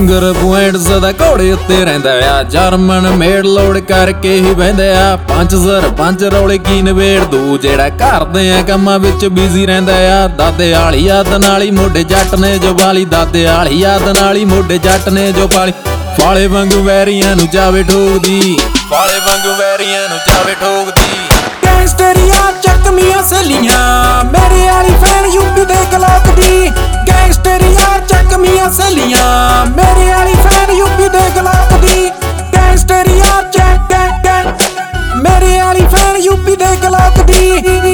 Finger point ਸਦਾ ਘੋੜੇ ਉੱਤੇ ਰਹਿੰਦਾ ਆ, ਜਰਮਨ ਮੇਡ ਲੋਡ ਕਰਕੇ ਹੀ ਬਹਿੰਦੇ ਆ। ਪੰਜ ਸਰਪੰਚ ਰੌਲੇ ਕੀ ਨਵੇੜ ਦੂ, ਜਿਹੜਾ ਘਰ ਦੇ ਕੰਮਾਂ ਵਿੱਚ ਬਿਜ਼ੀ ਰਹਿੰਦਾ ਆ। ਦਾਦੇ ਵਾਲੀ ਯਾਦ ਨਾਲ ਹੀ ਮੋਢੇ ਜੱਟ ਨੇ ਜੋ ਵਾਲੀ, ਦਾਦੇ ਵਾਲੀ ਯਾਦ ਨਾਲ ਹੀ ਮੋਢੇ ਜੱਟ ਨੇ ਜੋ ਪਾਲੀ। ਫਾਲੇ ਵਾਂਗੂ ਵੈਰੀਆਂ ਨੂੰ ਜਾਵੇ ਠੋਕਦੀ, ਫਾਲੇ ਵਾਂਗੂ ਵੈਰੀਆਂ ਨੂੰ ਜਾਵੇ ਠੋਕਦੀ। ਗੈਂਗਸਟਰੀਆਂ ਚੱਕਮੀਆਂ ਸਲੀਆਂ, ਮੇਰੇ ਵਾਲੀ ਫੈਨ ਯੂਪੀ ਦੇ ਕਲਾਕ ਦੀ। ਗੈਂਗਸਟਰੀਆਂ ਚੱਕਮੀਆਂ ਸਲੀਆਂ, ਮੇਰੇ ਵਾਲੀ ਫੈਨ ਯੂਪੀ ਦੇ ਕਲਾਕ ਦੀ। ਗੈਂਗਸਟਰੀਆਂ ਚੱਕ ਮੇਰੇ ਵਾਲੀ ਫੈਨ ਯੂਪੀ ਦੇ ਕਲਾਕ ਦੀ।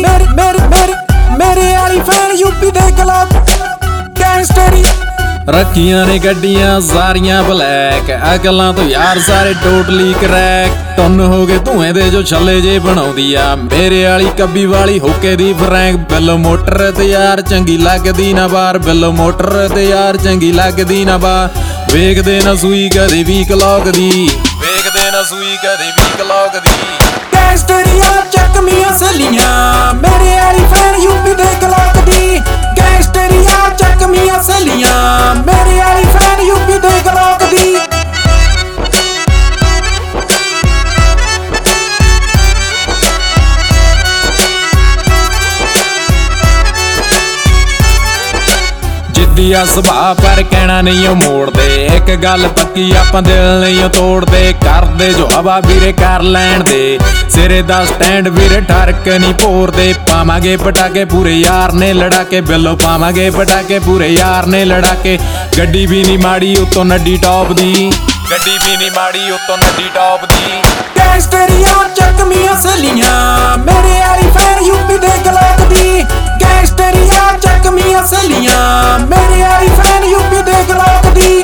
ਮੇਰੇ ਵਾਲੀ ਫੈਨ ਯੂਪੀ ਦੇ ਕਲਾਕ। ਗੈਂਗਸਟਰੀ ਰੱਖੀਆਂ ਨੇ ਗੱਡੀਆਂ ਸਾਰੀਆਂ ਬਲੈਕ, ਅਕਲਾਂ ਤੋਂ ਯਾਰ ਸਾਰੇ ਟੋਟਲੀ ਕਰੈਕ। ਟੁੰਨ ਹੋ ਗਏ ਧੂਏ ਦੇ ਜੋ ਛੱਲੇ ਜੇ ਬਣਾਉਂਦੀ ਆ, ਮੇਰੇ ਵਾਲੀ ਕੱਬੀ ਵਾਲੀ ਹੋਕੇ ਦੀ ਫਰੈਂਕ। ਬਿੱਲ ਮੋਟਰ ਤੇ ਯਾਰ ਚੰਗੀ ਲੱਗਦੀ ਨਾ ਬਾਹਰ, ਬਿੱਲ ਮੋਟਰ ਤੇ ਯਾਰ ਚੰਗੀ ਲੱਗਦੀ ਨਾ ਬਾਹਰ। ਵੇਖਦੇ ਨਾ ਸੂਈ ਕਦੇ ਵੀ ਕਲੌਕ ਦੀ, ਵੇਖਦੇ ਨਾ ਸੂਈ ਕਦੇ ਵੀ ਕਲੌਕ ਦੀ। ਗੈਂਗਸਟਰੀਆਂ ਚੱਕਮੀਆਂ ਸਲੀਆਂ, ਮੇਰੇ ਵਾਲੀ ਫੈਨ ਯੂਪੀ ਦੇ ਕਲਾਕ ਦੀ। ਗੈਂਗਸਟਰੀਆਂ ਚੱਕਮੀਆਂ ਸਲੀਆਂ, ਮੇਰੇ ਵਾਲੀ ਫੈਨ ਯੂਪੀ ਦੇ ਕਲਾਕ ਦੀ। ਜਿੱਦੀ ਆ ਸੁਭਾਅ ਪਰ ਕਹਿਣਾ ਨਹੀਂ ਉਹ ਮੋੜਦੇ, ਇੱਕ ਗੱਲ ਪੱਕੀ ਆਪਾਂ ਦਿਲ ਨਹੀਂ ਉਹ ਤੋੜਦੇ। ਕਰਦੇ ਜੋ ਹਵਾ ਵੀਰੇ ਕਰ ਲੈਣ ਦੇ, ਸਿਰੇ ਦਾ ਸਟੈਂਡ ਵੀਰੇ ਠਰਕ ਨਹੀਂ ਭੋਰਦੇ। ਪਾਵਾਂਗੇ ਪਟਾਕੇ ਪੂਰੇ ਯਾਰ ਨੇ ਲੜਾ ਕੇ, ਬਿੱਲੋ ਪਾਵਾਂਗੇ ਪਟਾਕੇ ਪੂਰੇ ਯਾਰ ਨੇ ਲੜਾ ਕੇ। ਗੱਡੀ ਵੀ ਨਹੀਂ ਮਾੜੀ ਉਤੋਂ ਨੱਡੀ ਟੌਪ ਦੀ, ਗੱਡੀ ਵੀ ਨਹੀਂ ਮਾੜੀ ਉਤੋਂ ਨੱਡੀ ਟੌਪ ਦੀ। ਗੈਂਗਸਟਰੀਆਂ ਚੱਕਮੀਆਂ ਸਲੀਆਂ, ਮੇਰੇ ਵਾਲੀ ਫੈਨ ਯੂਪੀ ਦੇ ਕਲਾਕ ਦੀ। ਗੈਂਗਸਟਰੀਆਂ ਚੱਕਮੀਆਂ ਸਲੀਆਂ, ਮੇਰੇ ਵਾਲੀ ਫੈਨ ਯੂਪੀ ਦੇ ਕਲਾਕ ਦੀ।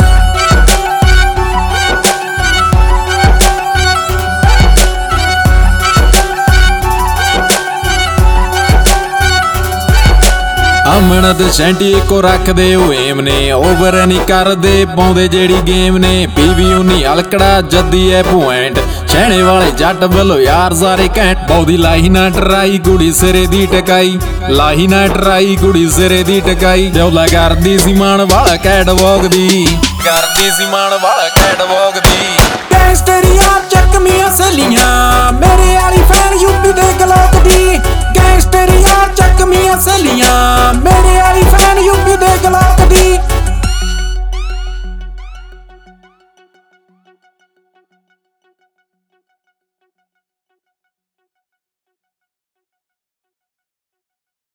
ਅਮਨ ਤੇ ਸੈਂਟੀ ਇੱਕੋ ਰੱਖਦੇ ਉਹ ਏਮ ਨੇ, ਓਵਰ ਨਹੀਂ ਕਰਦੇ ਪਾਉਂਦੇ ਜਿਹੜੀ ਗੇਮ ਨੇ। PV19 ਹਲਕੜਾ ਜੱਦੀ ਐ ਪੁਆਇੰਟ, ਛੈਣੇ ਵਾਲੇ ਜੱਟ ਵੱਲੋਂ ਯਾਰ ਸਾਰੇ ਘੈਂਟ। ਬਹੁਦੀ ਲਾਹੀ ਨਾ ਟਰਾਈ ਕੁੜੀ ਸਿਰੇ ਦੀ ਟਕਾਈ, ਲਾਹੀ ਨਾ ਟਰਾਈ ਕੁੜੀ ਸਿਰੇ ਦੀ ਟਕਾਈ। ਜੌਲਾ ਕਰਦੀ ਸੀ ਮਾਣ ਵਾਲਾ ਕੈਟ ਵੌਕ ਦੀ, ਕਰਦੀ ਸੀ ਮਾਣ ਵਾਲਾ ਕੈਟ ਵੌਕ ਦੀ। ਗੈਂਗਸਟਰੀਆਂ ਚੱਕਮੀਆਂ ਸਲੀਆਂ, ਮੇਰੇ ਵਾਲੀ ਫੈਨ ਯੂਪੀ ਦੇ ਕਲਾਕ ਦੀ। ਗੈਂਗਸਟਰੀਆਂ ਚੱਕਮੀਆਂ ਸਲੀਆਂ,